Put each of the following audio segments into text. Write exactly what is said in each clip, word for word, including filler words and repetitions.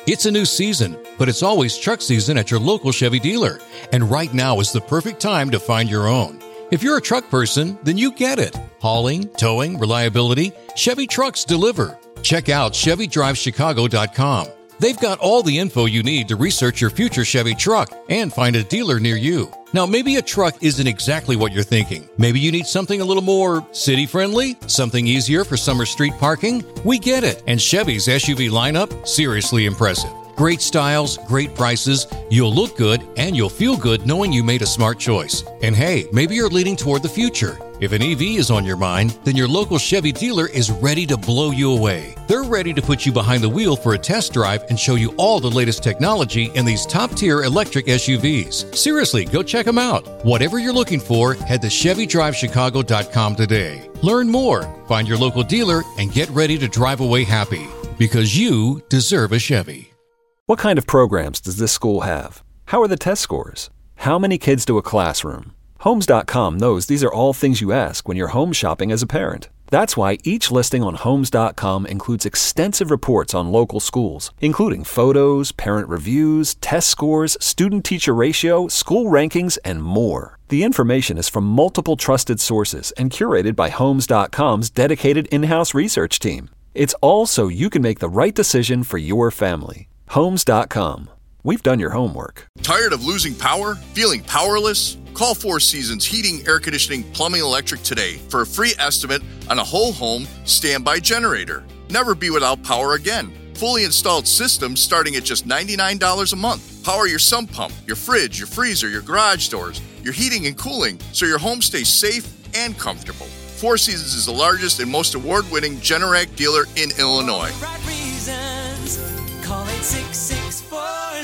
It's a new season, but it's always truck season at your local Chevy dealer. And right now is the perfect time to find your own. If you're a truck person, then you get it. Hauling, towing, reliability, Chevy trucks deliver. Check out Chevy Drive Chicago dot com. They've got all the info you need to research your future Chevy truck and find a dealer near you. Now, maybe a truck isn't exactly what you're thinking. Maybe you need something a little more city-friendly, something easier for summer street parking. We get it. And Chevy's S U V lineup, seriously impressive. Great styles, great prices, you'll look good, and you'll feel good knowing you made a smart choice. And hey, maybe you're leaning toward the future. If an E V is on your mind, then your local Chevy dealer is ready to blow you away. They're ready to put you behind the wheel for a test drive and show you all the latest technology in these top-tier electric S U Vs. Seriously, go check them out. Whatever you're looking for, head to Chevy Drive Chicago dot com today. Learn more, find your local dealer, and get ready to drive away happy. Because you deserve a Chevy. What kind of programs does this school have? How are the test scores? How many kids do a classroom? Homes dot com knows these are all things you ask when you're home shopping as a parent. That's why each listing on Homes dot com includes extensive reports on local schools, including photos, parent reviews, test scores, student-teacher ratio, school rankings, and more. The information is from multiple trusted sources and curated by Homes dot com's dedicated in-house research team. It's all so you can make the right decision for your family. Homes dot com. We've done your homework. Tired of losing power? Feeling powerless? Call Four Seasons Heating, Air Conditioning, Plumbing, Electric today for a free estimate on a whole home standby generator. Never be without power again. Fully installed systems starting at just ninety-nine dollars a month. Power your sump pump, your fridge, your freezer, your garage doors, your heating and cooling so your home stays safe and comfortable. Four Seasons is the largest and most award-winning Generac dealer in Illinois. Right reasons. Call eight six six four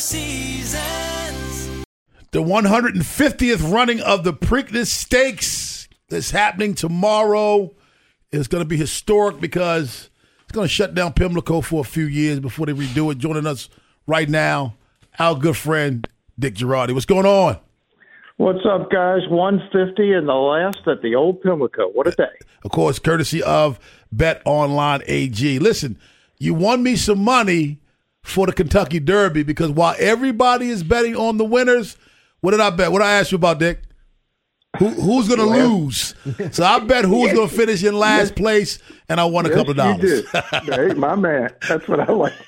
seasons. The one hundred fiftieth running of the Preakness Stakes is happening tomorrow. It's going to be historic because it's going to shut down Pimlico for a few years before they redo it. Joining us right now, our good friend, Dick Girardi. What's going on? What's up, guys? one fifty and the last at the old Pimlico. What a day. Of course, courtesy of Bet Online A G. Listen, you won me some money for the Kentucky Derby because while everybody is betting on the winners, what did I bet? What did I ask you about, Dick? Who, who's going to lose? So I bet who was going to finish in last place, and I won a yes, couple of dollars. You did. Hey, my man. That's what I like.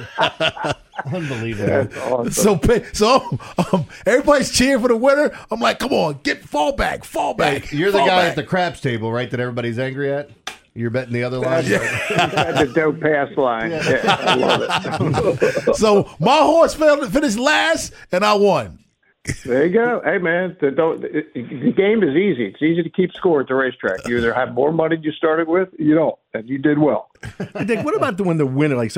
Unbelievable. That's awesome. So, so um, everybody's cheering for the winner. I'm like, come on, get fall back, fall back. Hey, you're the fall guy back. at the craps table, right, that everybody's angry at? You're betting the other line? Yeah. The dope pass line. Yeah. Yeah, I love it. So my horse finished last, and I won. There you go. Hey, man, the, the, the game is easy. It's easy to keep score at the racetrack. You either have more money than you started with, or you don't, and you did well. Dick, what about the when the winner, like,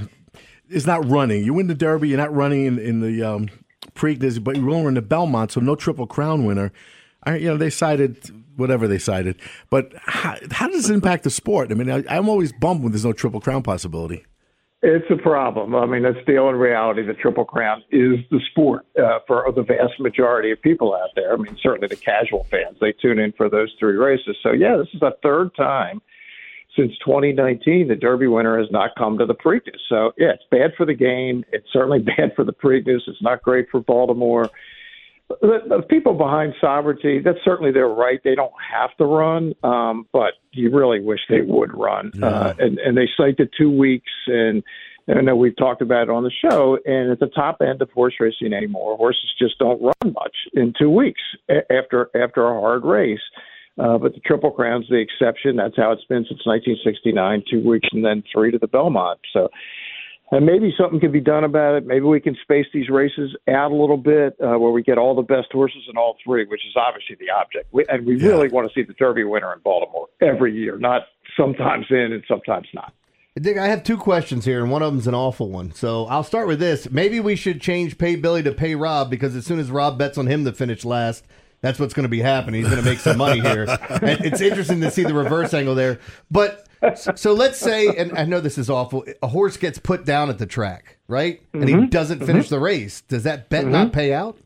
is not running? You win the Derby, you're not running in, in the um, Preakness, but you're going in the Belmont, so no Triple Crown winner. I, you know, they cited whatever they cited. But how, how does it impact the sport? I mean, I, I'm always bummed when there's no Triple Crown possibility. It's a problem. I mean, that's the only reality. The Triple Crown is the sport uh, for the vast majority of people out there. I mean, certainly the casual fans, they tune in for those three races. So, yeah, this is the third time since twenty nineteen the Derby winner has not come to the Preakness. So, yeah, it's bad for the game. It's certainly bad for the Preakness. It's not great for Baltimore. The, the people behind sovereignty, that's certainly their right. They don't have to run, um, but you really wish they would run. Yeah. Uh, and, and they cite the two weeks, and, and I know we've talked about it on the show, and at the top end of horse racing anymore, horses just don't run much in two weeks after after a hard race. Uh, but the Triple Crown's the exception. That's how it's been since nineteen sixty-nine, two weeks and then three to the Belmont. So. And maybe something can be done about it. Maybe we can space these races out a little bit uh, where we get all the best horses in all three, which is obviously the object. We, and we yeah. really want to see the Derby winner in Baltimore every year, not sometimes in and sometimes not. Dick, I have two questions here, and one of them's an awful one. So I'll start with this. Maybe we should change Pay Billy to Pay Rob, because as soon as Rob bets on him to finish last, that's what's going to be happening. He's going to make some money here. And it's interesting to see the reverse angle there. But so let's say, and I know this is awful, a horse gets put down at the track, right? And mm-hmm. he doesn't finish mm-hmm. the race. Does that bet mm-hmm. not pay out?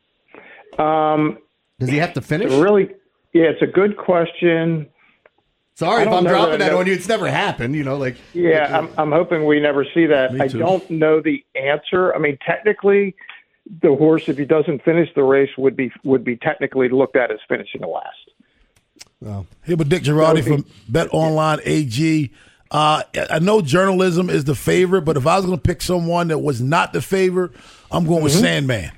Um, Does he have to finish? Really, yeah, it's a good question. Sorry I if don't I'm know dropping that- that on you. It's never happened, you know, like. Yeah, I'm, I'm hoping we never see that. Me I too. don't know the answer. I mean, technically, the horse, if he doesn't finish the race, would be would be technically looked at as finishing last. Well, Here with Dick Girardi from Bet Online A G. Uh, I know journalism is the favorite, but if I was going to pick someone that was not the favorite, I'm going with Sandman.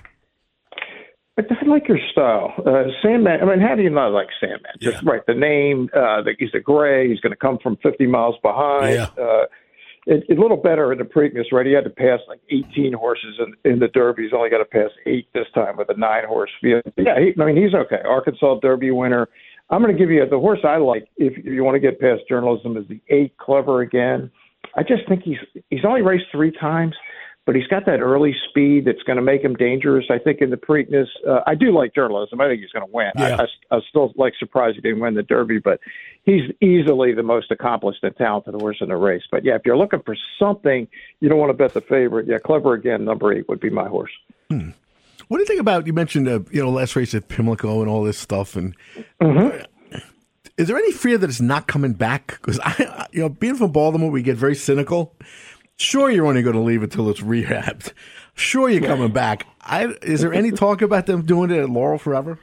I I like your style, uh, Sandman. I mean, how do you not like Sandman? Just Yeah. right, the name. Uh, the, he's a gray. He's going to come from fifty miles behind. Yeah. Uh, it, it's a little better in the Preakness, right? He had to pass like eighteen horses in, in the Derby. He's only got to pass eight this time with a nine horse field. Yeah, he, I mean, he's okay. Arkansas Derby winner. I'm going to give you the horse I like. If, if you want to get past journalism, is the eight Clever Again. I just think he's he's only raced three times, but he's got that early speed that's going to make him dangerous. I think in the Preakness, uh, I do like journalism. I think he's going to win. Yeah. I, I, I was still like surprised he didn't win the Derby, but he's easily the most accomplished and talented horse in the race. But yeah, if you're looking for something, you don't want to bet the favorite. Yeah, Clever Again, number eight would be my horse. Hmm. What do you think about, you mentioned, uh, you know, last race at Pimlico and all this stuff. And Mm-hmm. is there any fear that it's not coming back? Because, I, you know, being from Baltimore, we get very cynical. Sure, you're only going to leave until it's rehabbed. Sure, you're coming back. I, is there any talk about them doing it at Laurel forever?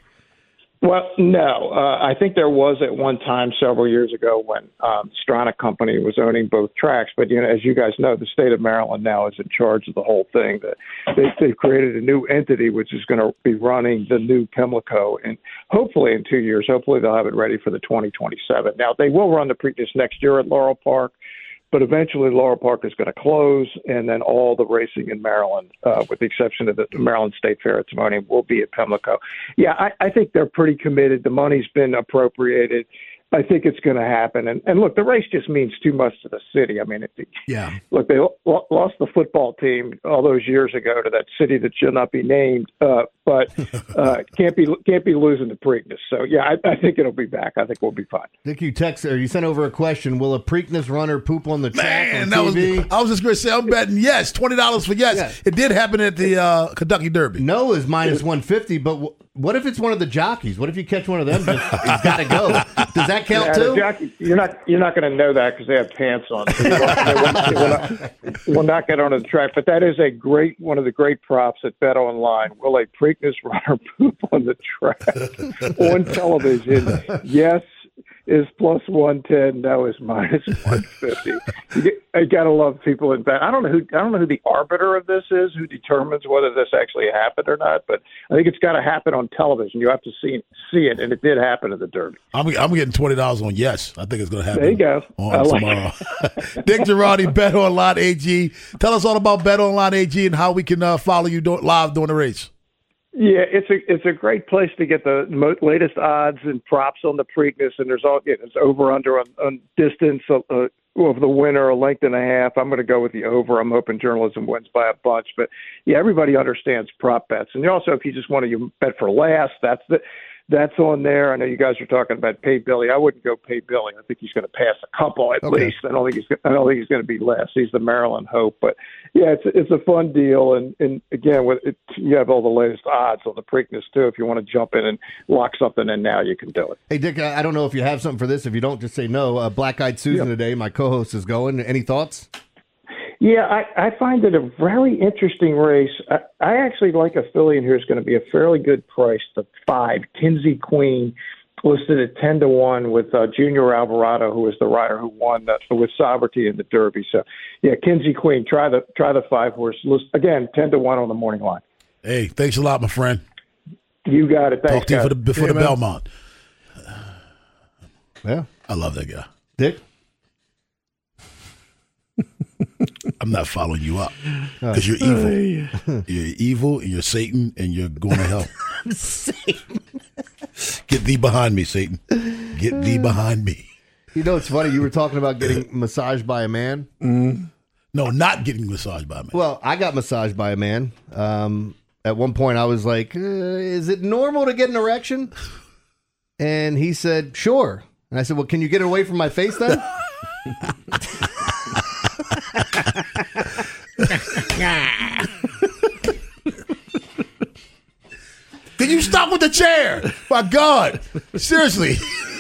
Well, no. Uh, I think there was at one time several years ago when um, Stronach Company was owning both tracks. But, you know, as you guys know, the state of Maryland now is in charge of the whole thing. They, they've created a new entity which is going to be running the new Pimlico. And hopefully in two years, hopefully they'll have it ready for the twenty twenty-seven. Now, they will run the Preakness next year at Laurel Park. But eventually, Laurel Park is going to close, and then all the racing in Maryland, uh, with the exception of the Maryland State Fair at Timonium, will be at Pimlico. Yeah, I, I think they're pretty committed. The money's been appropriated. I think it's going to happen. And, and look, the race just means too much to the city. I mean, it, Yeah. look, they lo- lost the football team all those years ago to that city that should not be named, uh, but uh, can't be can't be losing the Preakness. So yeah, I, I think it'll be back. I think we'll be fine. Dick, you text or you sent over a question. Will a Preakness runner poop on the track Man, on that was. T V? I was just going to say, I'm betting yes, twenty dollars for yes. Yeah. It did happen at the uh, Kentucky Derby. No is minus one fifty, but w- what if it's one of the jockeys? What if you catch one of them? Just, he's got to go. Does that count Yeah, too? the jockey, you're not you're not going to know that because they have pants on. So you won't- they won't- they will not, will not get onto the track. But that is a great one of the great props at Bet Online. Will a Preakness runner poop on the track on television? Yes is plus one ten. No is minus one fifty. You, get, you got to love people in bet. I don't know who I don't know who the arbiter of this is, who determines whether this actually happened or not. But I think it's got to happen on television. You have to see see it, and it did happen at the Derby. I'm, I'm getting twenty dollars on yes. I think it's going to happen. There you go. On I like tomorrow. Dick Girardi, Bet Online A G. Tell us all about Bet Online A G and how we can uh, follow you do- live during the race. Yeah, it's a it's a great place to get the mo- latest odds and props on the Preakness, and there's all it's over under on, on distance uh, uh, of the winner, a length and a half. I'm going to go with the over. I'm hoping journalism wins by a bunch, but yeah, everybody understands prop bets, and also if you just want to you bet for last, that's the that's on there. I know you guys are talking about Pay Billy. I wouldn't go Pay Billy. I think he's going to pass a couple at Okay. least. I don't think he's. I don't think he's going to be less. He's the Maryland hope. But yeah, it's it's a fun deal. And and again, with it, you have all the latest odds on the Preakness too. If you want to jump in and lock something in now, you can do it. Hey, Dick, I I don't know if you have something for this. If you don't, just say no. Uh, Black Eyed Susan Yeah. today, my co-host is going. Any thoughts? Yeah, I, I find it a very interesting race. I, I actually like a filly in here who's going to be a fairly good price. The five, Kinsey Queen, listed at ten to one with uh, Junior Alvarado, who was the rider who won the, with Sovereignty in the Derby. So, yeah, Kinsey Queen, try the try the five horse. List, again, ten to one on the morning line. Hey, thanks a lot, my friend. You got it. Thanks, Talk to you guys. for the, for Yeah, the man. Belmont. Yeah. I love that guy. Dick? I'm not following you up because you're evil. You're evil, and you're Satan, and you're going to hell. Satan. Get thee behind me, Satan. Get thee behind me. You know, it's funny. You were talking about getting massaged by a man. No, not getting massaged by a man. Well, I got massaged by a man. Um, at one point, I was like, uh, is it normal to get an erection? And he said, sure. And I said, well, can you get it away from my face then? Can you stop with the chair? My God. Seriously.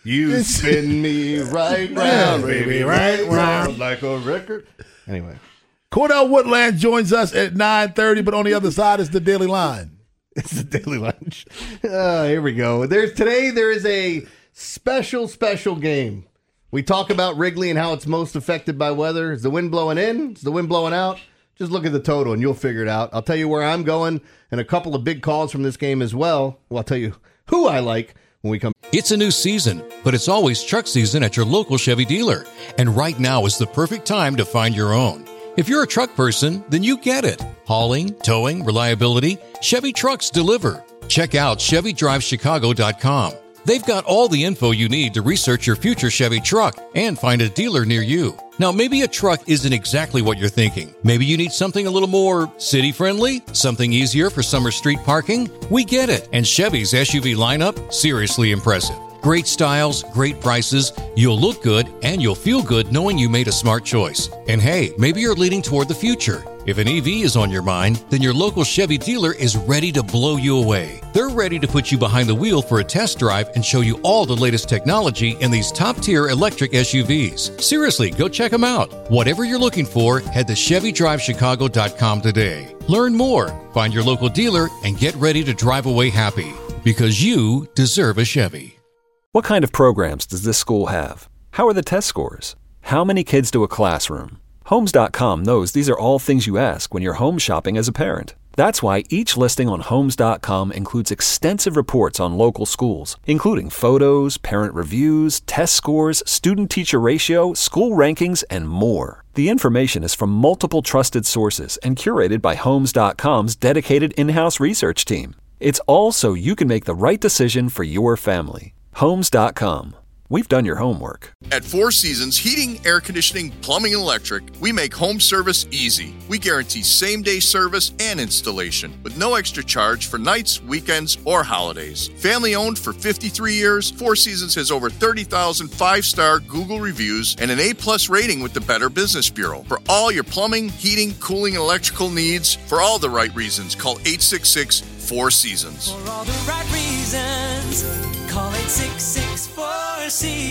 You spin me right round, baby, right round, like a record. Anyway. Cordell Woodland joins us at nine thirty, but on the other side is the Daily Line. It's the Daily Lunch. Uh, here we go. There's Today there is a special, special game. We talk about Wrigley and how it's most affected by weather. Is the wind blowing in? Is the wind blowing out? Just look at the total and you'll figure it out. I'll tell you where I'm going and a couple of big calls from this game as well. Well, I'll tell you who I like when we come. It's a new season, but it's always truck season at your local Chevy dealer. And right now is the perfect time to find your own. If you're a truck person, then you get it. Hauling, towing, reliability, Chevy trucks deliver. Check out Chevy Drive Chicago dot com. They've got all the info you need to research your future Chevy truck and find a dealer near you. Now, maybe a truck isn't exactly what you're thinking. Maybe you need something a little more city-friendly, something easier for summer street parking. We get it. And Chevy's S U V lineup, seriously impressive. Great styles, great prices, you'll look good, and you'll feel good knowing you made a smart choice. And hey, maybe you're leaning toward the future. If an E V is on your mind, then your local Chevy dealer is ready to blow you away. They're ready to put you behind the wheel for a test drive and show you all the latest technology in these top-tier electric S U Vs. Seriously, go check them out. Whatever you're looking for, head to Chevy Drive Chicago dot com today. Learn more, find your local dealer, and get ready to drive away happy. Because you deserve a Chevy. What kind of programs does this school have? How are the test scores? How many kids do a classroom? Homes dot com knows these are all things you ask when you're home shopping as a parent. That's why each listing on Homes dot com includes extensive reports on local schools, including photos, parent reviews, test scores, student-teacher ratio, school rankings, and more. The information is from multiple trusted sources and curated by Homes dot com's dedicated in-house research team. It's all so you can make the right decision for your family. Homes dot com. We've done your homework. At Four Seasons Heating, Air Conditioning, Plumbing, and Electric, we make home service easy. We guarantee same-day service and installation with no extra charge for nights, weekends, or holidays. Family-owned for fifty-three years, Four Seasons has over thirty thousand five-star Google reviews and an A-plus rating with the Better Business Bureau. For all your plumbing, heating, cooling, and electrical needs, for all the right reasons, call eight six six, four seasons. For all the right reasons, call eight six six, four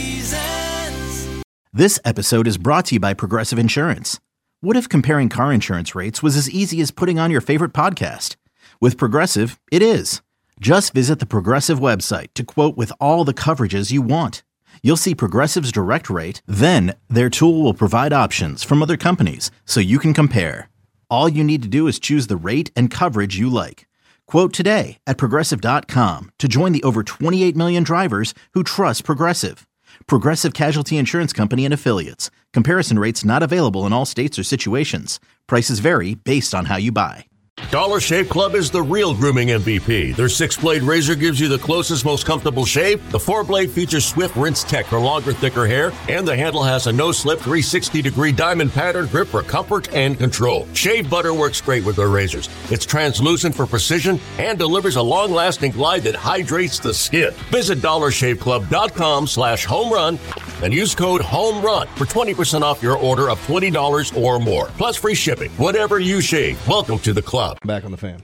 seasons. This episode is brought to you by Progressive Insurance. What if comparing car insurance rates was as easy as putting on your favorite podcast? With Progressive, it is. Just visit the Progressive website to quote with all the coverages you want. You'll see Progressive's direct rate, then their tool will provide options from other companies so you can compare. All you need to do is choose the rate and coverage you like. Quote today at Progressive dot com to join the over twenty-eight million drivers who trust Progressive. Progressive Casualty Insurance Company and Affiliates. Comparison rates not available in all states or situations. Prices vary based on how you buy. Dollar Shave Club is the real grooming M V P. Their six-blade razor gives you the closest, most comfortable shave. The four-blade features Swift Rinse Tech for longer, thicker hair. And the handle has a no-slip three hundred sixty degree diamond pattern grip for comfort and control. Shave butter works great with their razors. It's translucent for precision and delivers a long-lasting glide that hydrates the skin. Visit dollar shave club dot com slash home run and use code HOMERUN for twenty percent off your order of twenty dollars or more. Plus free shipping. Whatever you shave, welcome to the club. Back on the Fan.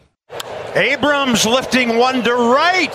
Abrams lifting one to right.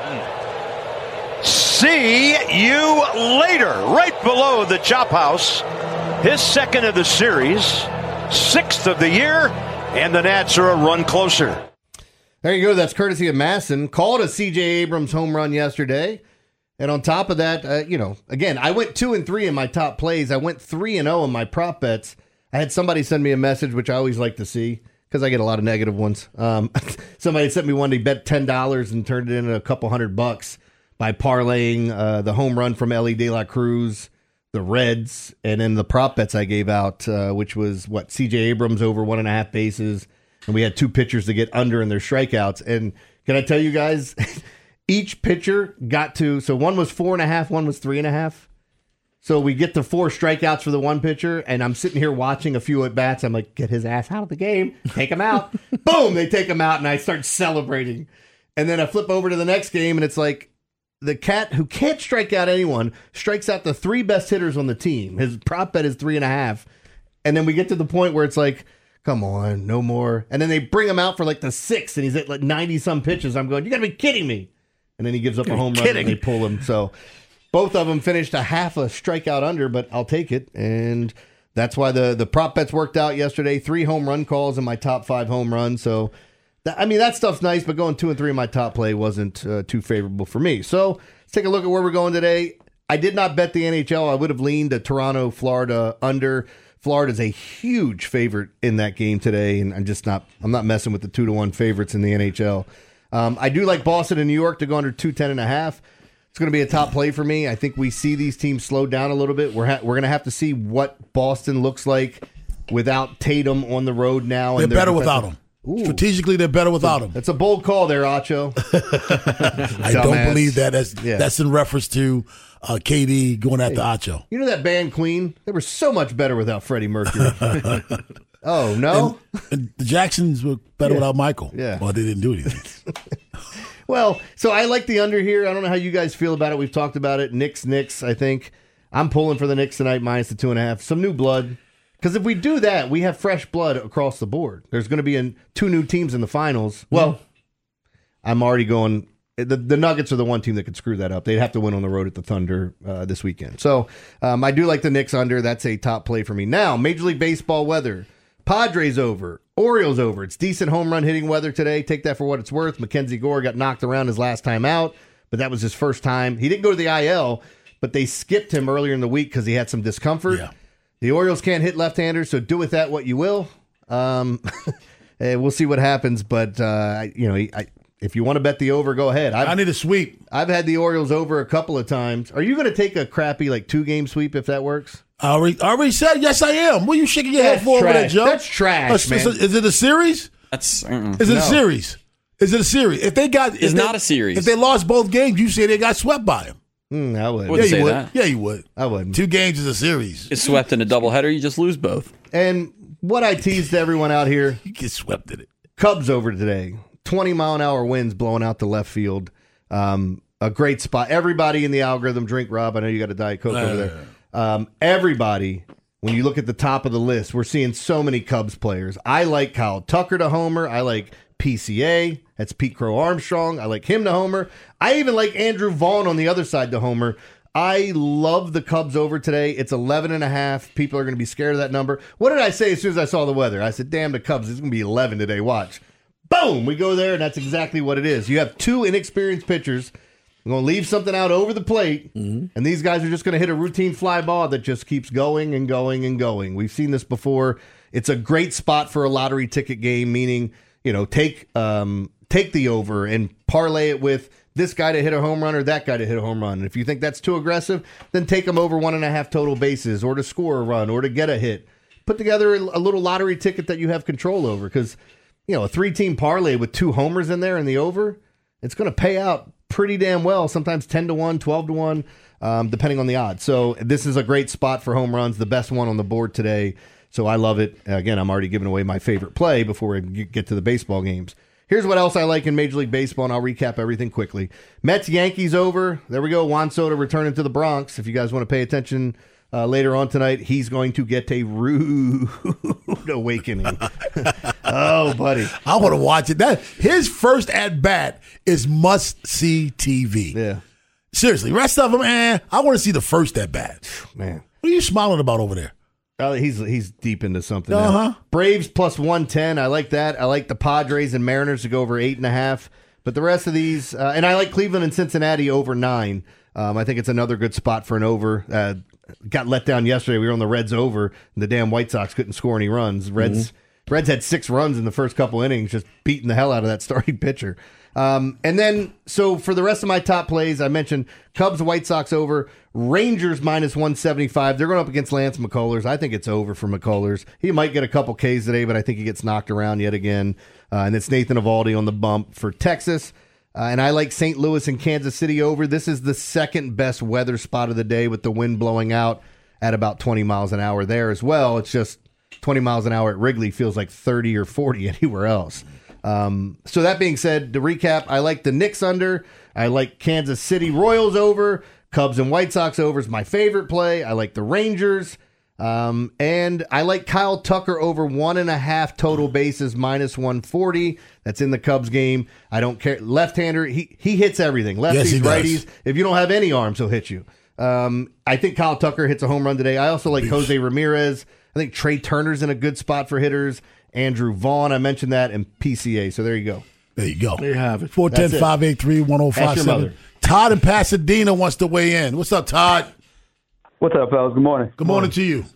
See you later. Right below the chop house. His second of the series. Sixth of the year. And the Nats are a run closer. There you go. That's courtesy of Masson. Called a C J Abrams home run yesterday. And on top of that, uh, you know, again, I went two and three in my top plays. I went three and oh in my prop bets. I had somebody send me a message, which I always like to see, because I get a lot of negative ones. Um, somebody sent me one, they bet ten dollars and turned it into a couple hundred bucks by parlaying uh, the home run from Ellie De La Cruz, the Reds, and then the prop bets I gave out, uh, which was, what, C J Abrams over one and a half bases, and we had two pitchers to get under in their strikeouts. And can I tell you guys, each pitcher got to, so one was four and a half, one was three and a half. So we get to four strikeouts for the one pitcher, and I'm sitting here watching a few at-bats. I'm like, get his ass out of the game. Take him out. Boom, they take him out, and I start celebrating. And then I flip over to the next game, and it's like the cat who can't strike out anyone strikes out the three best hitters on the team. His prop bet is three and a half. And then we get to the point where it's like, come on, no more. And then they bring him out for like the sixth, and he's at like ninety-some pitches. I'm going, you got to be kidding me. And then he gives up a home run, and they pull him. So... Both of them finished a half a strikeout under, but I'll take it. And that's why the, the prop bets worked out yesterday. Three home run calls in my top five home runs. So, that, I mean, that stuff's nice, but going two and three in my top play wasn't uh, too favorable for me. So let's take a look at where we're going today. I did not bet the N H L. I would have leaned to Toronto, Florida under. Florida's a huge favorite in that game today, and I'm just not I'm not messing with the two to one favorites in the N H L. Um, I do like Boston and New York to go under two ten and a half. It's going to be a top play for me. I think we see these teams slow down a little bit. We're ha- we're going to have to see what Boston looks like without Tatum on the road now. They're better without him. Ooh. Strategically, they're better without him. That's a bold call there, Acho. I don't believe that. That's, yeah. that's in reference to uh, K D going after hey, Acho. You know that band Queen? They were so much better without Freddie Mercury. Oh, no? And, and the Jacksons were better yeah. without Michael. Yeah. Well, they didn't do anything. Well, so I like the under here. I don't know how you guys feel about it. We've talked about it. Knicks, Knicks, I think. I'm pulling for the Knicks tonight, minus the two and a half. Some new blood. Because if we do that, we have fresh blood across the board. There's going to be an, two new teams in the finals. Well, mm. I'm already going. The, the Nuggets are the one team that could screw that up. They'd have to win on the road at the Thunder uh, this weekend. So um, I do like the Knicks under. That's a top play for me. Now, Major League Baseball weather. Padres over. Orioles over. It's decent home run hitting weather today. Take that for what it's worth. Mackenzie Gore got knocked around his last time out, but that was his first time. He didn't go to the I L, but they skipped him earlier in the week because he had some discomfort. Yeah. The Orioles can't hit left-handers, so do with that what you will. Um, we'll see what happens, but uh, you know, I, if you want to bet the over, go ahead. I've, I need a sweep. I've had the Orioles over a couple of times. Are you going to take a crappy like two-game sweep if that works? I already, I already said yes. I am. What are you shaking your That's head for trash. over there, Joe? That's trash, That's, man. Is it a series? That's mm-mm. Is it no. a series? Is it a series? If they got, it's they, not a series. If they lost both games, you say they got swept by him. Mm, I would. Wouldn't yeah, you say would. that. Yeah, you would. I wouldn't. Two games is a series. Get swept in a doubleheader, you just lose both. And what I teased everyone out here, you get swept in it. Cubs over today. twenty mile an hour winds blowing out to left field. Um, a great spot. Everybody in the algorithm drink, Rob. I know you got a Diet Coke uh, over there. Um, everybody, when you look at the top of the list, we're seeing so many Cubs players. I like Kyle Tucker to homer. I like P C A. That's Pete Crow Armstrong. I like him to homer. I even like Andrew Vaughn on the other side to homer. I love the Cubs over today. It's eleven and a half. People are going to be scared of that number. What did I say as soon as I saw the weather? I said, damn, the Cubs, it's going to be eleven today. Watch. Boom! We go there, and that's exactly what it is. You have two inexperienced pitchers. I'm going to leave something out over the plate, mm-hmm. and these guys are just going to hit a routine fly ball that just keeps going and going and going. We've seen this before. It's a great spot for a lottery ticket game, meaning, you know, take um, take the over and parlay it with this guy to hit a home run or that guy to hit a home run. And if you think that's too aggressive, then take them over one and a half total bases or to score a run or to get a hit. Put together a, a little lottery ticket that you have control over because, you know, a three-team parlay with two homers in there and the over, it's going to pay out pretty damn well, sometimes ten to one, twelve to one, um, depending on the odds. So this is a great spot for home runs, the best one on the board today. So I love it. Again, I'm already giving away my favorite play before we get to the baseball games. Here's what else I like in Major League Baseball, and I'll recap everything quickly. Mets, Yankees over. There we go. Juan Soto returning to the Bronx. If you guys want to pay attention uh, later on tonight, he's going to get a rude awakening. Oh, buddy. I want to watch it. That His first at-bat is must-see T V. Yeah. Seriously. Rest of them, man, I want to see the first at-bat. Man. What are you smiling about over there? Uh, he's he's deep into something. Uh huh. Now. Braves plus one ten. I like that. I like the Padres and Mariners to go over eight and a half. But the rest of these, uh, and I like Cleveland and Cincinnati over nine. Um, I think it's another good spot for an over. Uh, got let down yesterday. We were on the Reds over, and the damn White Sox couldn't score any runs. Reds mm-hmm. Reds had six runs in the first couple innings, just beating the hell out of that starting pitcher. Um, and then, so for the rest of my top plays, I mentioned Cubs, White Sox over, Rangers minus one seventy-five. They're going up against Lance McCullers. I think it's over for McCullers. He might get a couple Ks today, but I think he gets knocked around yet again. Uh, and it's Nathan Eovaldi on the bump for Texas. Uh, and I like Saint Louis and Kansas City over. This is the second best weather spot of the day with the wind blowing out at about twenty miles an hour there as well. It's just twenty miles an hour at Wrigley feels like thirty or forty anywhere else. Um, so that being said, to recap, I like the Knicks under. I like Kansas City Royals over. Cubs and White Sox over is my favorite play. I like the Rangers. Um, and I like Kyle Tucker over one and a half total bases minus one forty. That's in the Cubs game. I don't care. Left-hander, he, he hits everything. Lefties, yes, he righties. does. If you don't have any arms, he'll hit you. Um, I think Kyle Tucker hits a home run today. I also like Jose Ramirez. I think Trey Turner's in a good spot for hitters. Andrew Vaughn, I mentioned that, and P C A. So there you go. There you go. There you have it. four one zero, five eight three, one zero five seven. Todd in Pasadena wants to weigh in. What's up, Todd? What's up, fellas? Good morning. Good morning to you.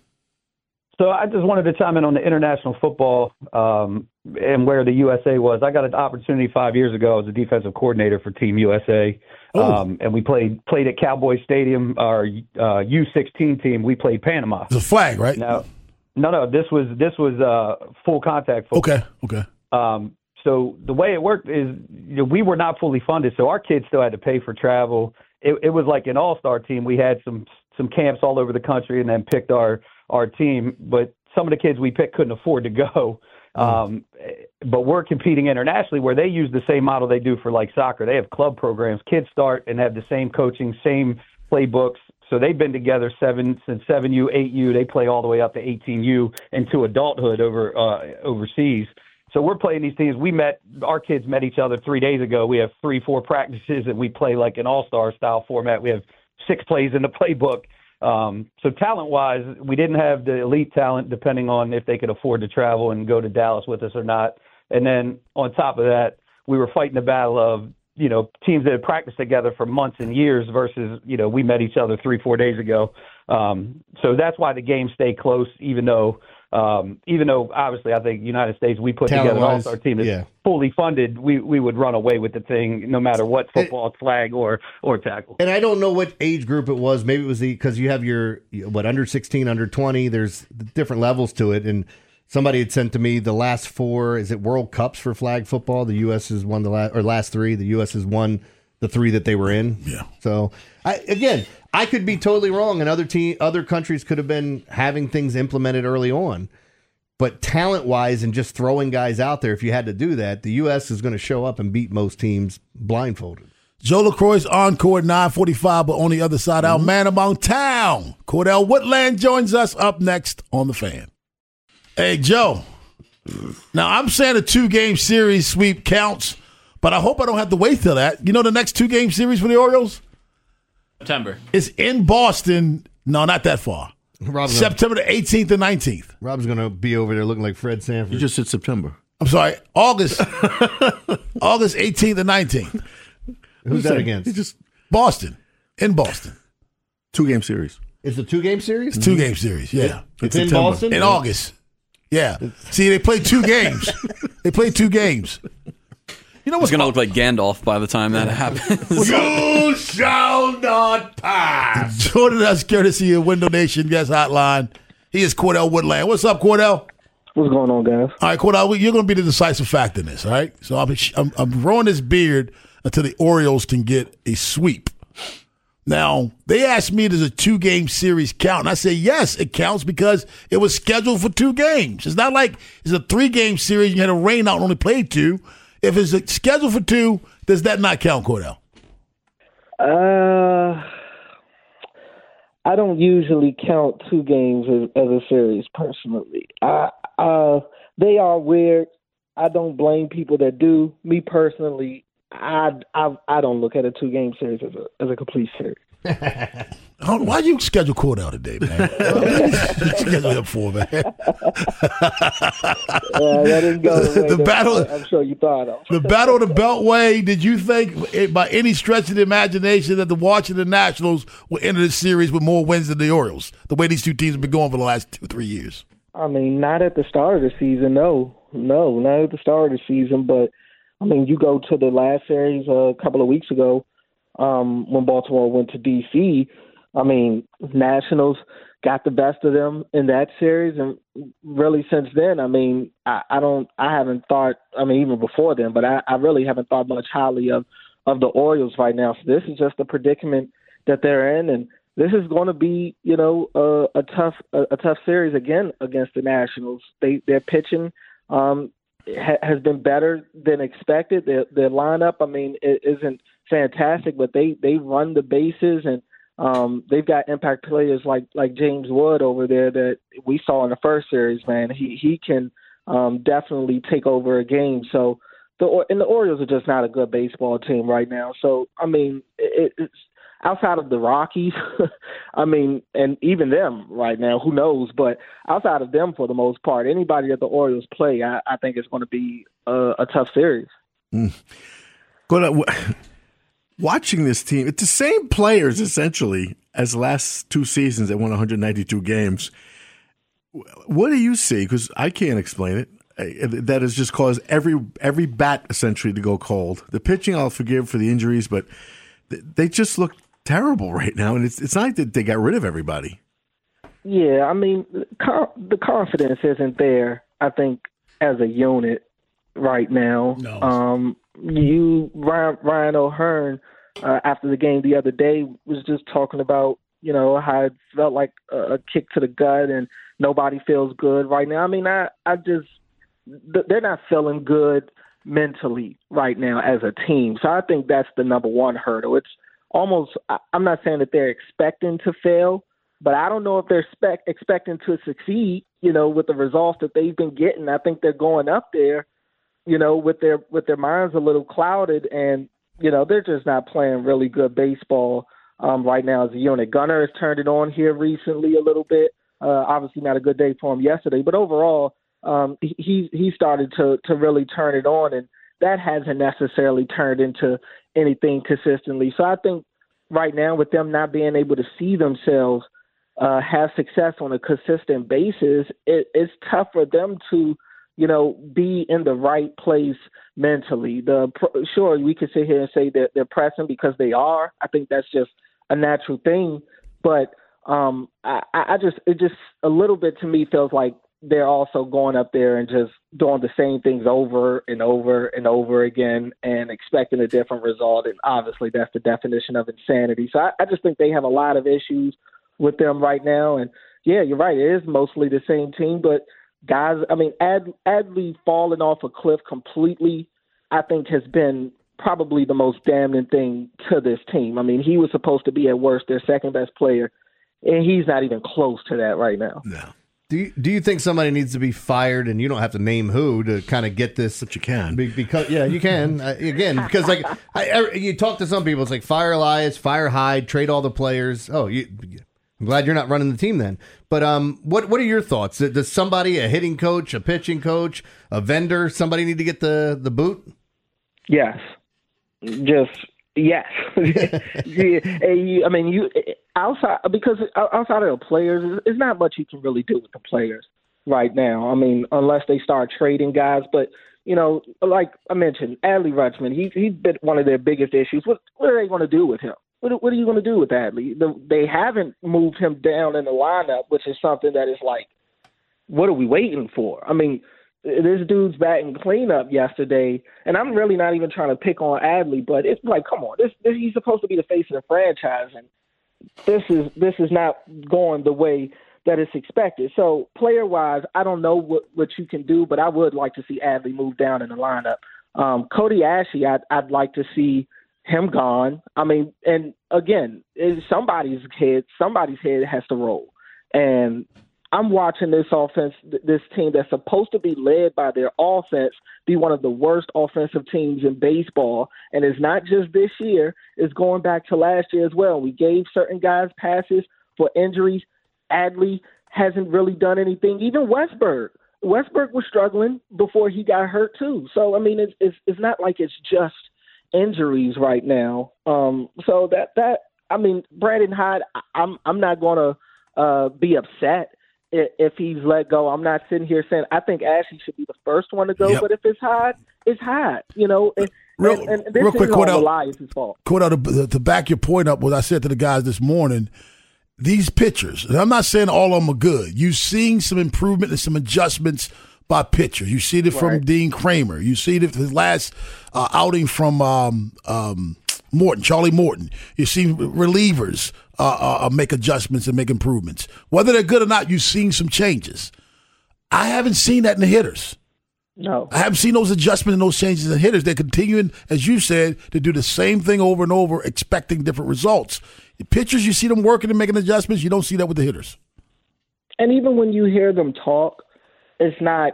So I just wanted to chime in on the international football um, and where the U S A was. I got an opportunity five years ago. I was a defensive coordinator for Team U S A, um, and we played played at Cowboy Stadium. Our uh, U sixteen team, we played Panama. It's a flag, right? No, no, no. This was this was uh, full contact football. Okay, okay. Um, so the way it worked is, you know, we were not fully funded, so our kids still had to pay for travel. It, it was like an all-star team. We had some some camps all over the country, and then picked our our team, but some of the kids we picked couldn't afford to go. Um, but we're competing internationally where they use the same model they do for like soccer. They have club programs. Kids start and have the same coaching, same playbooks. So they've been together seven since seven U, eight U. They play all the way up to eighteen U into adulthood over uh, overseas. So we're playing these teams. We met, our kids met each other three days ago. We have three, four practices, and we play like an all-star style format. We have six plays in the playbook. Um, so talent-wise, we didn't have the elite talent depending on if they could afford to travel and go to Dallas with us or not. And then on top of that, we were fighting the battle of, you know, teams that had practiced together for months and years versus, you know, we met each other three, four days ago. Um, so that's why the games stay close, even though um, even though obviously I think United States, we put together an all-star team that's yeah. fully funded, we, we would run away with the thing no matter what football, flag, or or tackle. And I don't know what age group it was. Maybe it was the because you have your what under sixteen, under twenty. There's different levels to it. And somebody had sent to me the last four. Is it World Cups for flag football? The U S has won the last or last three. The U S has won the three that they were in. Yeah. So I, again, I could be totally wrong, and other team, other countries could have been having things implemented early on. But talent-wise and just throwing guys out there, if you had to do that, the U S is going to show up and beat most teams blindfolded. Joe LaCroix's Encore at nine forty-five, but on the other side, our man about town, Cordell Woodland, joins us up next on The Fan. Hey, Joe. Now, I'm saying a two-game series sweep counts, but I hope I don't have to wait till that. You know the next two-game series for the Orioles? September. It's in Boston. No, not that far. Rob's September the eighteenth and nineteenth. Rob's going to be over there looking like Fred Sanford. You just said September. I'm sorry, August. August eighteenth and nineteenth. Who's that against? He just Boston. In Boston. Two-game series. It's a two-game series? It's a two-game series, yeah. It's in Boston? In August. Yeah. See, they played two games. They played two games. You know what's It's going to look like Gandalf by the time that happens. You shall not pass. Jordan us courtesy of Window Nation Guest Hotline. He is Cordell Woodland. What's up, Cordell? What's going on, guys? All right, Cordell, you're going to be the decisive factor in this, all right? So I'm, I'm, I'm growing this beard until the Orioles can get a sweep. Now, they asked me, does a two-game series count? And I say, yes, it counts because it was scheduled for two games. It's not like it's a three-game series. You had a rain out and only played two. If it's scheduled for two, does that not count, Cordell? Uh, I don't usually count two games as, as a series, personally. I, uh, they are weird. I don't blame people that do. Me personally, I, I, I don't look at a two-game series as a as a complete series. Why you schedule Cordell today, man? What you schedule him for, man? Yeah, that didn't go the way the that battle. I'm sure you thought of. The battle of the Beltway. Did you think, eh, by any stretch of the imagination, that the Washington Nationals will enter this series with more wins than the Orioles? The way these two teams have been going for the last two, three years. I mean, not at the start of the season. No, no, not at the start of the season. But I mean, you go to the last series uh, a couple of weeks ago. Um, when Baltimore went to D C, I mean, Nationals got the best of them in that series, and really since then, I mean, I, I don't, I haven't thought, I mean, even before then, but I, I really haven't thought much highly of, of the Orioles right now. So this is just the predicament that they're in, and this is going to be, you know, a, a tough, a, a tough series again against the Nationals. They, their pitching um, ha, has been better than expected. Their, their lineup, I mean, it isn't fantastic, but they, they run the bases, and um, they've got impact players like, like James Wood over there that we saw in the first series, man. He he can um, definitely take over a game. So the and the Orioles are just not a good baseball team right now. So I mean, it, it's outside of the Rockies, I mean, and even them right now, who knows? But outside of them, for the most part, anybody that the Orioles play, I, I think it's going to be a, a tough series. Mm. Go to, watching this team, it's the same players essentially as the last two seasons that won one hundred ninety-two games. What do you see? Because I can't explain it. That has just caused every every bat essentially to go cold. The pitching I'll forgive for the injuries, but they just look terrible right now, and it's it's not like that they got rid of everybody. Yeah, I mean, the confidence isn't there, I think, as a unit right now. No. Um, you, Ryan, Ryan O'Hearn, uh, after the game the other day, was just talking about, you know, how it felt like a kick to the gut and nobody feels good right now. I mean, I, I just, they're not feeling good mentally right now as a team. So I think that's the number one hurdle. It's almost, I'm not saying that they're expecting to fail, but I don't know if they're spec- expecting to succeed, you know, with the results that they've been getting. I think they're going up there, you know, with their with their minds a little clouded, and, you know, they're just not playing really good baseball um, right now as a unit. Gunnar has turned it on here recently a little bit. Uh, obviously not a good day for him yesterday, but overall um, he he started to to really turn it on, and that hasn't necessarily turned into anything consistently. So I think right now, with them not being able to see themselves uh, have success on a consistent basis, it, it's tough for them to, you know, be in the right place mentally. The sure, we could sit here and say that they're pressing because they are. I think that's just a natural thing, but um, I, I just it just a little bit to me feels like they're also going up there and just doing the same things over and over and over again and expecting a different result. And obviously that's the definition of insanity. So I, I just think they have a lot of issues with them right now. And yeah, you're right. It is mostly the same team, but guys, I mean, Ad, Adley falling off a cliff completely, I think has been probably the most damning thing to this team. I mean, he was supposed to be at worst their second best player, and he's not even close to that right now. No. Do you, do you think somebody needs to be fired, and you don't have to name who, to kind of get this? But you can. Be, because yeah, you can uh, again because like I, I, you talk to some people, it's like fire Elias, fire Hyde, trade all the players. Oh, you, I'm glad you're not running the team then. But um, what what are your thoughts? Does somebody, a hitting coach, a pitching coach, a vendor, somebody need to get the the boot? Yes, just. Yes. yeah, I mean, you outside because outside of the players, there's not much you can really do with the players right now. I mean, unless they start trading guys. But, you know, like I mentioned, Adley Rutschman, he, he's been one of their biggest issues. What, what are they going to do with him? What, what are you going to do with Adley? The, they haven't moved him down in the lineup, which is something that is like, what are we waiting for? I mean, this dude's batting cleanup yesterday, and I'm really not even trying to pick on Adley, but it's like, come on, this, this he's supposed to be the face of the franchise, and this is this is not going the way that it's expected. So player-wise, I don't know what, what you can do, but I would like to see Adley move down in the lineup. Um, Cody Ashley, I'd, I'd like to see him gone. I mean, and again, it's somebody's head, somebody's head has to roll, and I'm watching this offense, this team that's supposed to be led by their offense, be one of the worst offensive teams in baseball. And it's not just this year. It's going back to last year as well. We gave certain guys passes for injuries. Adley hasn't really done anything. Even Westberg. Westberg was struggling before he got hurt too. So, I mean, it's it's, it's not like it's just injuries right now. Um, so that, that I mean, Brandon Hyde, I'm, I'm not going to uh, be upset if he's let go. I'm not sitting here saying I think Ashley should be the first one to go, yep. But if it's Hyde, it's Hyde. You know, and, real, and, and this real quick, is all Elias' fault. Cordell, to, to back your point up, what I said to the guys this morning, these pitchers, and I'm not saying all of them are good. You've seen some improvement and some adjustments by pitchers. You see it from right. Dean Kramer. You see it his last uh, outing from um, um, Morton, Charlie Morton. You see relievers Uh, uh, make adjustments and make improvements. Whether they're good or not, you've seen some changes. I haven't seen that in the hitters. No. I haven't seen those adjustments and those changes in the hitters. They're continuing, as you said, to do the same thing over and over, expecting different results. The pitchers, you see them working and making adjustments. You don't see that with the hitters. And even when you hear them talk, it's not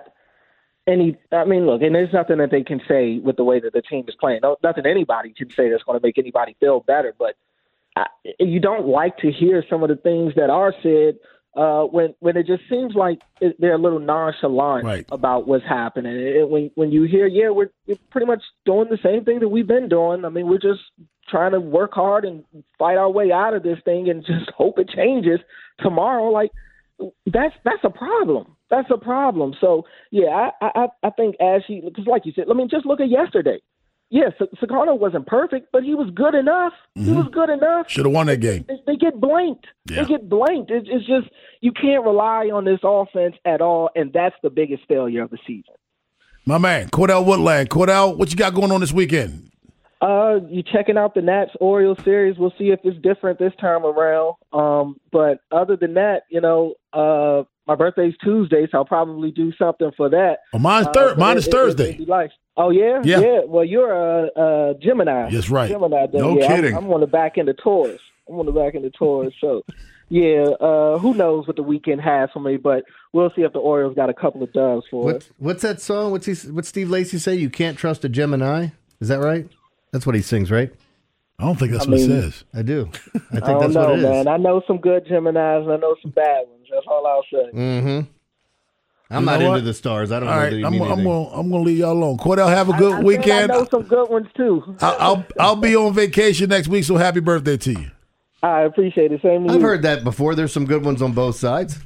any – I mean, look, and there's nothing that they can say with the way that the team is playing. No, nothing anybody can say that's going to make anybody feel better, but I, you don't like to hear some of the things that are said uh, when when it just seems like it, they're a little nonchalant right. about what's happening. It, when when you hear, yeah, we're, we're pretty much doing the same thing that we've been doing. I mean, we're just trying to work hard and fight our way out of this thing and just hope it changes tomorrow. Like that's that's a problem. That's a problem. So yeah, I I, I think as he, because like you said, I mean, just look at yesterday. Yes, yeah, Sakano wasn't perfect, but he was good enough. Mm-hmm. He was good enough. Should have won that game. They, they get blanked. Yeah. They get blanked. It's, it's just you can't rely on this offense at all, and that's the biggest failure of the season. My man, Cordell Woodland. Cordell, what you got going on this weekend? Uh, you checking out the Nats Orioles series? We'll see if it's different this time around. Um, but other than that, you know, uh, my birthday's Tuesday, so I'll probably do something for that. Well, mine's thir- uh, mine is it, Thursday. It, it nice. Oh yeah? yeah, yeah. Well, you're a, a Gemini. That's right. Gemini. No yeah, kidding. I'm, I'm on the back end of Taurus. I'm on the back end of Taurus. So, yeah. Uh, who knows what the weekend has for me? But we'll see if the Orioles got a couple of dubs for what, us. What's that song? What's he? What's Steve Lacy say? You can't trust a Gemini. Is that right? That's what he sings, right? I don't think that's I what mean, it says. I do. I think I don't that's know, what it is. man. I know some good Geminis and I know some bad ones. That's all I'll say. Mm-hmm. I'm You not know into what? the stars. I don't All know. right, that you I'm, mean I'm anything. gonna I'm gonna leave y'all alone. Cordell, have a good I, I weekend. I know some good ones too. I'll, I'll I'll be on vacation next week, so happy birthday to you. I appreciate it. Same to I've you. heard that before. There's some good ones on both sides.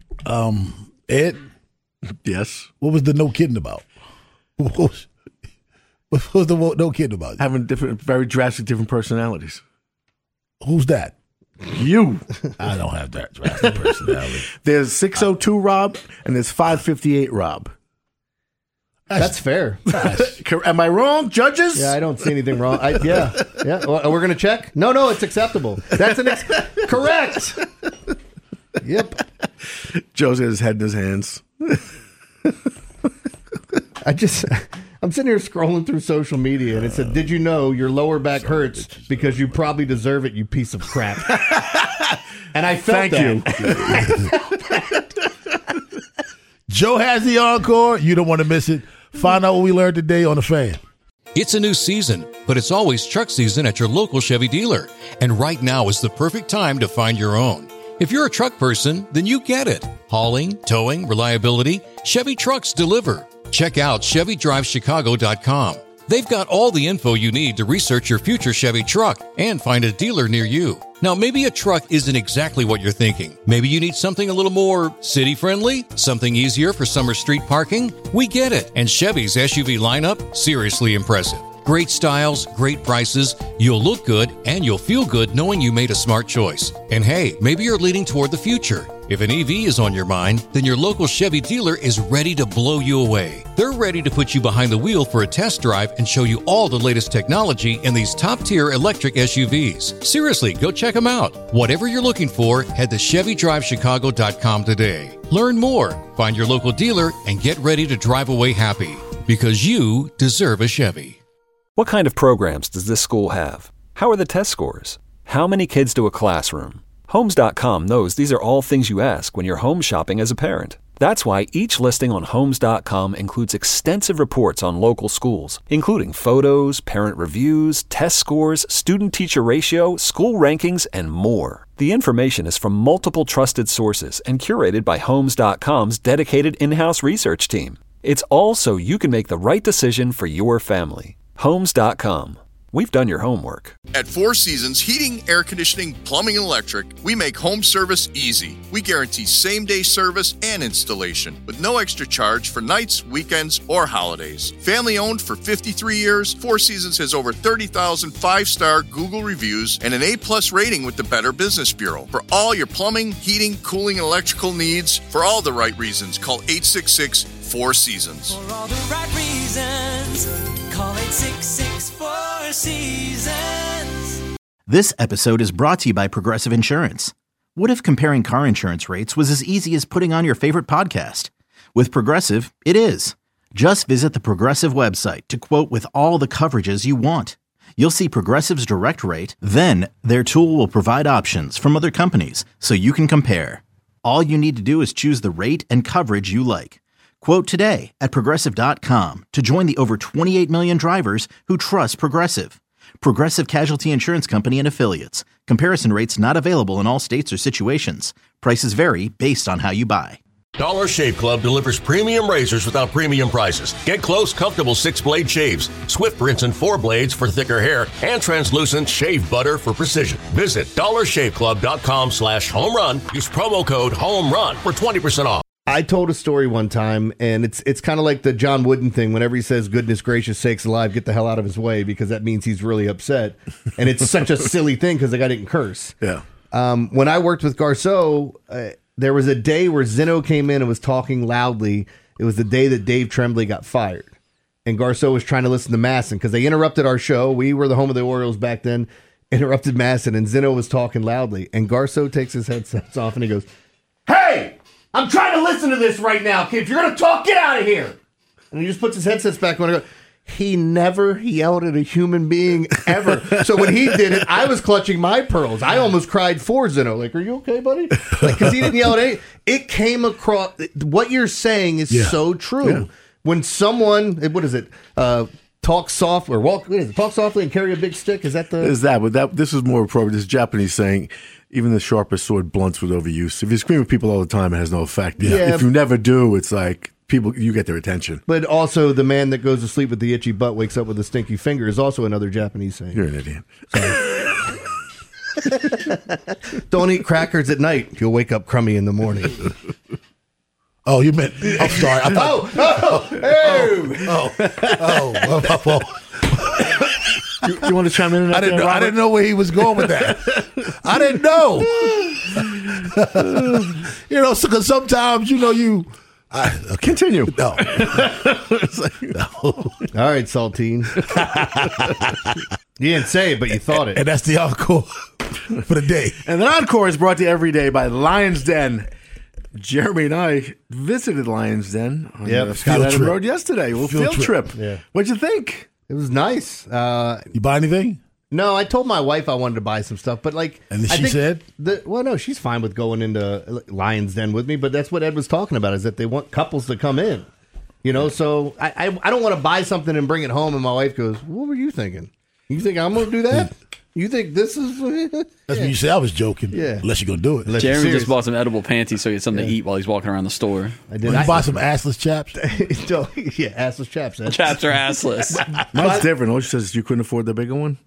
Um, Ed, Yes. what was the no kidding about? What was, what was the no kidding about? Having different, very drastic different personalities. Who's that? You. I don't have that drastic personality. There's six oh two Rob and there's five fifty-eight Rob. That's fair. Am I wrong, judges? Yeah, I don't see anything wrong. I, yeah, yeah. Well, we're gonna check. No, no, it's acceptable. That's an ex- correct. Yep. Joe's got his head in his hands. I just, I'm sitting here scrolling through social media, and it said, "Did you know your lower back hurts because you probably deserve it, you piece of crap?" And I felt Thank that. you. Joe has the encore. You don't want to miss it. Find out what we learned today on The Fan. It's a new season, but it's always truck season at your local Chevy dealer. And right now is the perfect time to find your own. If you're a truck person, then you get it. Hauling, towing, reliability, Chevy trucks deliver. Check out Chevy Drive Chicago dot com. They've got all the info you need to research your future Chevy truck and find a dealer near you. Now, maybe a truck isn't exactly what you're thinking. Maybe you need something a little more city-friendly, something easier for summer street parking. We get it. And Chevy's S U V lineup, seriously impressive. Great styles, great prices, you'll look good, and you'll feel good knowing you made a smart choice. And hey, maybe you're leaning toward the future. If an E V is on your mind, then your local Chevy dealer is ready to blow you away. They're ready to put you behind the wheel for a test drive and show you all the latest technology in these top-tier electric S U Vs. Seriously, go check them out. Whatever you're looking for, head to Chevy Drive Chicago dot com today. Learn more, find your local dealer, and get ready to drive away happy. Because you deserve a Chevy. What kind of programs does this school have? How are the test scores? How many kids do a classroom? Homes dot com knows these are all things you ask when you're home shopping as a parent. That's why each listing on Homes dot com includes extensive reports on local schools, including photos, parent reviews, test scores, student-teacher ratio, school rankings, and more. The information is from multiple trusted sources and curated by Homes dot com's dedicated in-house research team. It's all so you can make the right decision for your family. Homes dot com. We've done your homework. At Four Seasons Heating, Air Conditioning, Plumbing, and Electric, we make home service easy. We guarantee same-day service and installation with no extra charge for nights, weekends, or holidays. Family-owned for fifty-three years, Four Seasons has over thirty thousand five-star Google reviews and an A-plus rating with the Better Business Bureau. For all your plumbing, heating, cooling, and electrical needs, for all the right reasons, call eight six six, four seasons. For all the right reasons, call eight six six, four seasons. This episode is brought to you by Progressive Insurance. What if comparing car insurance rates was as easy as putting on your favorite podcast? With Progressive, it is. Just visit the Progressive website to quote with all the coverages you want. You'll see Progressive's direct rate, then their tool will provide options from other companies so you can compare. All you need to do is choose the rate and coverage you like. Quote today at Progressive dot com to join the over twenty-eight million drivers who trust Progressive. Progressive Casualty Insurance Company and Affiliates. Comparison rates not available in all states or situations. Prices vary based on how you buy. Dollar Shave Club delivers premium razors without premium prices. Get close, comfortable six-blade shaves, swift rinse and four blades for thicker hair, and translucent shave butter for precision. Visit dollarshaveclub.com slash home run. Use promo code home run for twenty percent off. I told a story one time, and it's it's kind of like the John Wooden thing. Whenever he says, goodness gracious sakes alive, get the hell out of his way, because that means he's really upset. And it's such a silly thing because the guy didn't curse. Yeah. Um, when I worked with Garceau, uh, there was a day where Zinno came in and was talking loudly. It was the day that Dave Tremblay got fired. And Garceau was trying to listen to Masson because they interrupted our show. We were the home of the Orioles back then. Interrupted Masson, and Zinno was talking loudly. And Garceau takes his headsets off and he goes, "Hey! I'm trying to listen to this right now, kid. If you're going to talk, get out of here." And he just puts his headsets back on. He never yelled at a human being ever. So when he did it, I was clutching my pearls. I almost cried for Zinno. Like, are you okay, buddy? Because like, he didn't yell at any. It came across. What you're saying is yeah. so true. Yeah. When someone, what is it, uh, talk softly, or walk, what is it, talk softly and carry a big stick? Is that the. Is that, but that, this is more appropriate. This Japanese saying, even the sharpest sword blunts with overuse. If you scream at people all the time, it has no effect. Yeah. If you never do, it's like people, you get their attention. But also, the man that goes to sleep with the itchy butt wakes up with a stinky finger is also another Japanese saying. You're an idiot. Don't eat crackers at night. You'll wake up crummy in the morning. Oh, you meant. I'm sorry. I thought, oh, oh, oh, oh, oh, oh, oh, oh. You, you want to chime in? I didn't know. I didn't know where he was going with that. I didn't know. You know, because sometimes you know you. I, okay. Continue. No. like, no. All right, Saltine. You didn't say it, but you thought it. And that's the encore for the day. And the encore is brought to you every day by Lions Den. Jeremy and I visited Lions Den on yep. uh, Scott Adams Road yesterday. Well, field, field trip. trip. Yeah. What'd you think? It was nice. Uh, you buy anything? No, I told my wife I wanted to buy some stuff, but like, and then I she think said, the, "Well, no, she's fine with going into Lions Den with me." But that's what Ed was talking about: is that they want couples to come in, you know. So I, I, I don't want to buy something and bring it home, and my wife goes, "What were you thinking? You think I'm going to do that? You think this is?" That's yeah. when you say I was joking. Yeah, unless you're going to do it. Unless Jeremy just bought some edible panties so he had something yeah. to eat while he's walking around the store. I did. Well, you I, buy some assless chaps. Yeah, assless chaps. Ed. Chaps are assless. Mine's different. All she says is you couldn't afford the bigger one.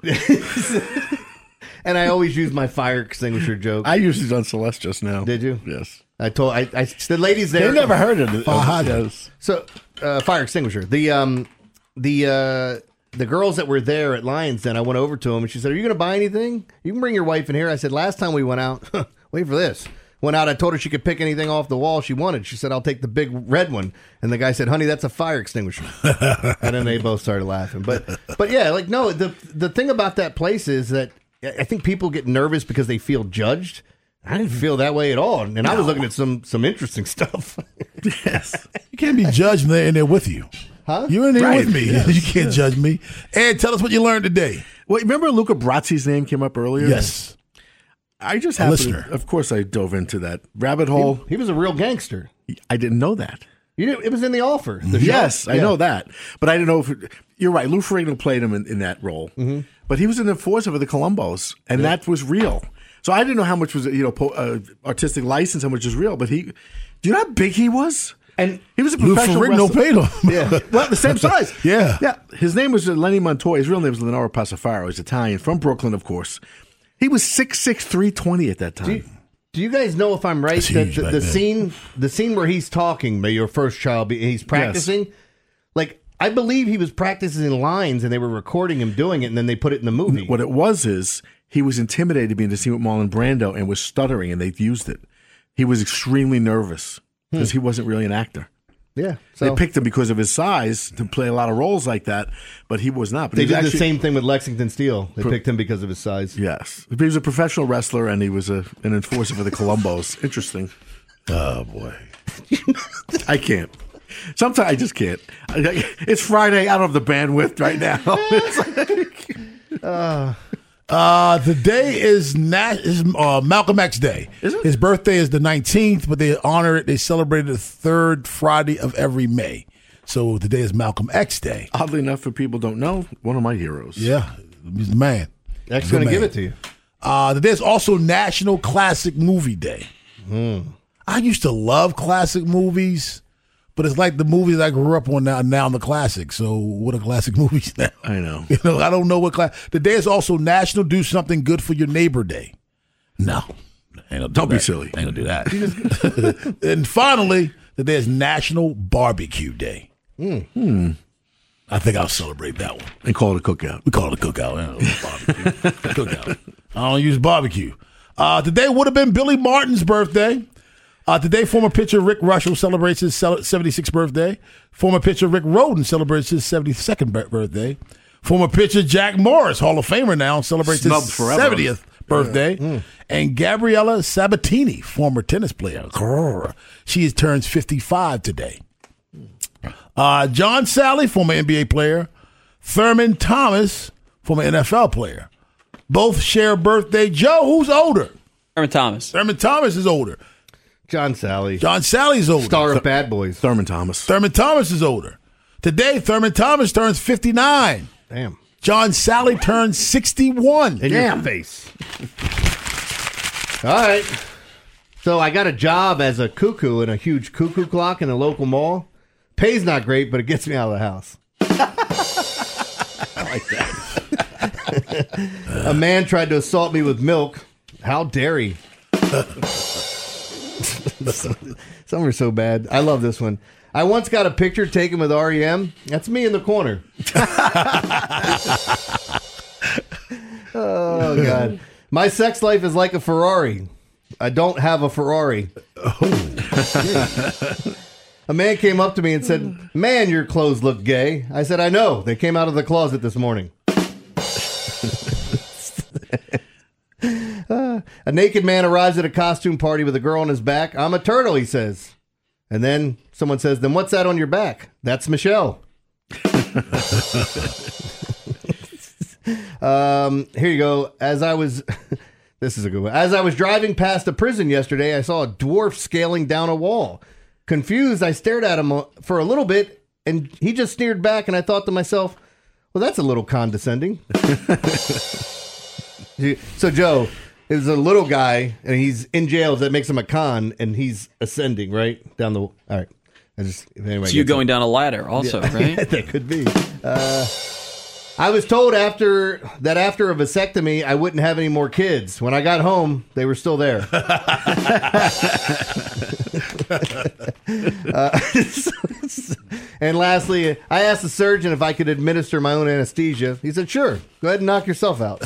And I always use my fire extinguisher joke. I used it on Celeste just now. Did you? Yes. I told I, I the ladies there. They never heard of it. Uh, yes. So uh, fire extinguisher. The um the uh, the girls that were there at Lions Den, I went over to them and she said, "Are you going to buy anything? You can bring your wife in here." I said, "Last time we went out, wait for this." Went out, I told her she could pick anything off the wall she wanted. She said, "I'll take the big red one." And the guy said, "Honey, that's a fire extinguisher." And then they both started laughing. But but yeah, like no, the the thing about that place is that I think people get nervous because they feel judged. I didn't feel that way at all. And no. I was looking at some some interesting stuff. Yes. You can't be judged when they're in there with you. Huh? You're in there Right. with me. Yes. You can't yeah. judge me. Ed, tell us what you learned today. Well, remember Luca Brazzi's name came up earlier? Yes. I just A happened listener. to, of course, I dove into that rabbit hole. He, he was a real gangster. I didn't know that. You knew, it was in the offer. The show. Yes, I Yeah. know that. But I didn't know if it, you're right. Lou Ferrigno played him in, in that role. Mm-hmm. But he was an enforcer for the Columbos, and Yeah. that was real. So I didn't know how much was, you know, po- uh, artistic license, how much is real. But he, do you know how big he was? And he was a Lou professional Ferrigno wrestler. paid him. Yeah. Well, the same size. Yeah. Yeah. His name was Lenny Montoya. His real name was Lenaro Passafaro. He's Italian, from Brooklyn, of course. He was six six, three twenty at that time. Do you, do you guys know if I'm right That's that huge the, back the then. scene, the scene where he's talking, "May your first child be," he's practicing. Like I believe he was practicing lines, and they were recording him doing it, and then they put it in the movie. What it was is he was intimidated to be in the scene with Marlon Brando and was stuttering, and they used it. He was extremely nervous because he wasn't really an actor. Yeah, They so picked him because of his size to play a lot of roles like that, but he was not. But they he was did the actually- same thing with Lexington Steel. They Pro- picked him because of his size. Yes. He was a professional wrestler, and he was a, an enforcer for the Columbos. Interesting. Oh, boy. I can't. Sometimes I just can't. It's Friday. I don't have the bandwidth right now. It's like, Uh, Uh, the day is Nat- is uh, Malcolm X Day. Is it? His birthday is the nineteenth, but they honor it. They celebrate it the third Friday of every May. So today is Malcolm X Day. oddly enough, for people who don't know, one of my heroes. Yeah, he's the man. X Good going to give man. it to you. Uh, today's also National Classic Movie Day. Mm. I used to love classic movies, but it's like the movies I grew up on now. Now the classics. So what are classic movies now? I know. You know, I don't know what class. Today is also National Do Something Good for Your Neighbor Day. No, ain't gonna do don't that. be silly. Ain't gonna do that. And finally, today is National Barbecue Day. Mm. Hmm. I think I'll celebrate that one. And call it a cookout. We call it a cookout. Barbecue. Cookout. I don't use barbecue. Uh, today would have been Billy Martin's birthday. Uh, today, former pitcher Rick Russell celebrates his seventy-sixth birthday. Former pitcher Rick Rhoden celebrates his seventy-second birthday. Former pitcher Jack Morris, Hall of Famer now, celebrates Snubbed his forever. seventieth birthday. Yeah. Mm. And Gabriella Sabatini, former tennis player, she turns fifty-five today. Uh, John Sally, former N B A player. Thurman Thomas, former N F L player. Both share birthday. Joe, who's older? Thurman Thomas. Thurman Thomas is older. John Sally. John Sally's older. Star of Bad Boys. Thurman Thomas. Thurman Thomas is older. Today, Thurman Thomas turns fifty-nine. Damn. John Sally turns sixty-one. In your face. All right. So I got a job as a cuckoo in a huge cuckoo clock in a local mall. Pay's not great, but it gets me out of the house. I like that. A man tried to assault me with milk. How dare he? Some are so bad. I love this one. I once got a picture taken with R E M. That's me in the corner. Oh, God. My sex life is like a Ferrari. I don't have a Ferrari. Oh. A man came up to me and said, "Man, your clothes look gay." I said, "I know. They came out of the closet this morning." uh, a naked man arrives at a costume party with a girl on his back. "I'm a turtle," he says. And then someone says, "Then what's that on your back?" "That's Michelle." um, here you go. As I was... This is a good one. As I was driving past a prison yesterday, I saw a dwarf scaling down a wall. Confused, I stared at him for a little bit, and he just sneered back, and I thought to myself, well, that's a little condescending. So, Joe, it was a little guy, and he's in jail. That makes him a con, and he's ascending, right? Down the... All right. I just, anyway, So you're going down a ladder also, Yeah. right? That could be. Uh, I was told after that after a vasectomy, I wouldn't have any more kids. When I got home, they were still there. uh, and lastly, I asked the surgeon if I could administer my own anesthesia. He said, "Sure, go ahead and knock yourself out."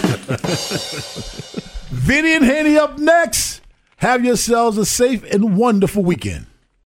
Vinny and Haney up next. Have yourselves a safe and wonderful weekend.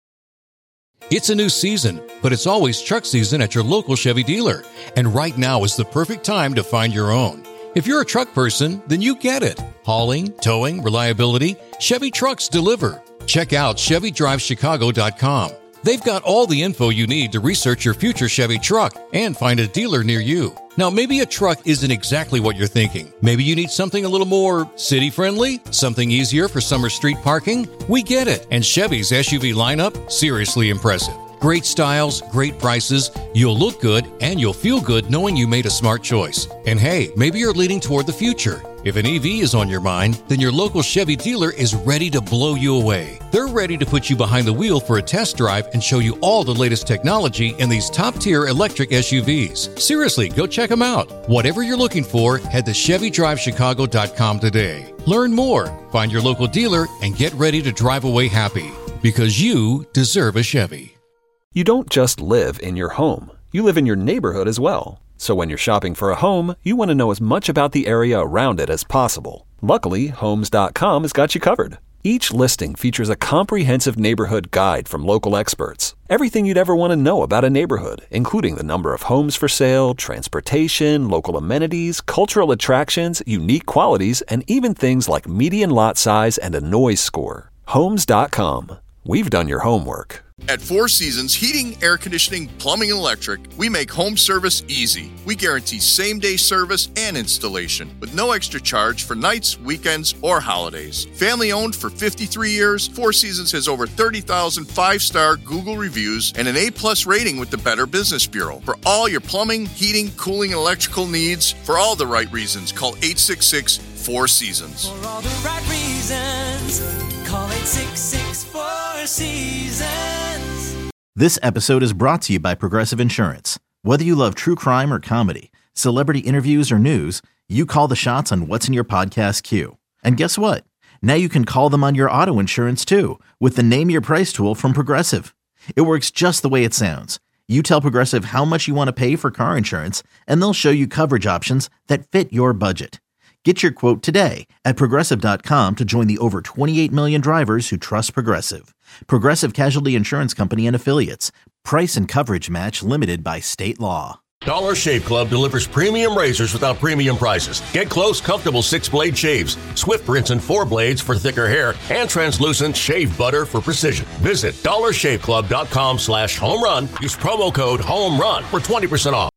It's a new season, but it's always truck season at your local Chevy dealer. And right now is the perfect time to find your own. If you're a truck person, then you get it. Hauling, towing, reliability, Chevy trucks deliver. Check out Chevy Drive Chicago dot com. They've got all the info you need to research your future Chevy truck and find a dealer near you. Now, maybe a truck isn't exactly what you're thinking. Maybe you need something a little more city-friendly, something easier for summer street parking. We get it. And Chevy's S U V lineup, seriously impressive. Great styles, great prices, you'll look good, and you'll feel good knowing you made a smart choice. And hey, maybe you're leaning toward the future. If an E V is on your mind, then your local Chevy dealer is ready to blow you away. They're ready to put you behind the wheel for a test drive and show you all the latest technology in these top-tier electric S U Vs. Seriously, go check them out. Whatever you're looking for, head to Chevy Drive Chicago dot com today. Learn more, find your local dealer, and get ready to drive away happy. Because you deserve a Chevy. You don't just live in your home. You live in your neighborhood as well. So when you're shopping for a home, you want to know as much about the area around it as possible. Luckily, Homes dot com has got you covered. Each listing features a comprehensive neighborhood guide from local experts. Everything you'd ever want to know about a neighborhood, including the number of homes for sale, transportation, local amenities, cultural attractions, unique qualities, and even things like median lot size and a noise score. Homes dot com. We've done your homework. At Four Seasons Heating, Air Conditioning, Plumbing, and Electric, we make home service easy. We guarantee same-day service and installation with no extra charge for nights, weekends, or holidays. Family-owned for fifty-three years, Four Seasons has over thirty thousand five-star Google reviews and an A-plus rating with the Better Business Bureau. For all your plumbing, heating, cooling, and electrical needs, for all the right reasons, call eight six six, Four Seasons. For all the right reasons, call eight six six, four seasons. This episode is brought to you by Progressive Insurance. Whether you love true crime or comedy, celebrity interviews or news, you call the shots on what's in your podcast queue. And guess what? Now you can call them on your auto insurance too with the Name Your Price tool from Progressive. It works just the way it sounds. You tell Progressive how much you want to pay for car insurance, and they'll show you coverage options that fit your budget. Get your quote today at Progressive dot com to join the over twenty-eight million drivers who trust Progressive. Progressive Casualty Insurance Company and Affiliates. Price and coverage match limited by state law. Dollar Shave Club delivers premium razors without premium prices. Get close, comfortable six-blade shaves, swift rinse and four blades for thicker hair, and translucent shave butter for precision. Visit dollar shave club dot com slash home run. Use promo code HOME RUN for twenty percent off.